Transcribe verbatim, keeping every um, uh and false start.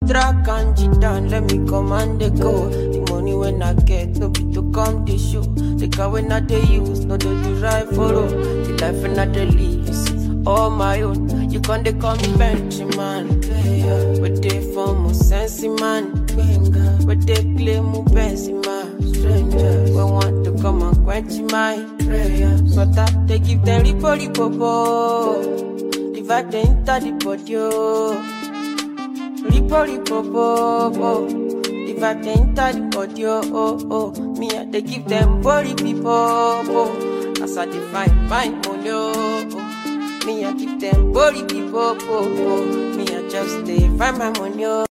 track and cheat down, let me come and they go. The money when I get, no be to come the show. The car when I they use, no do the right photo. The life when I they live, you see, all my own. You can't they call me Benjamin. Yeah. But they form more sense, man. But they claim more best, man. Strangers, we want to come and quench my prayers. So that they give them ripo ripo. Divide the enter the body, ripo ripo bo. Divide the enter the body, oh oh. Me I they give them body people. As I define my money, oh. Me I give them body people. Me I just they find my money, oh.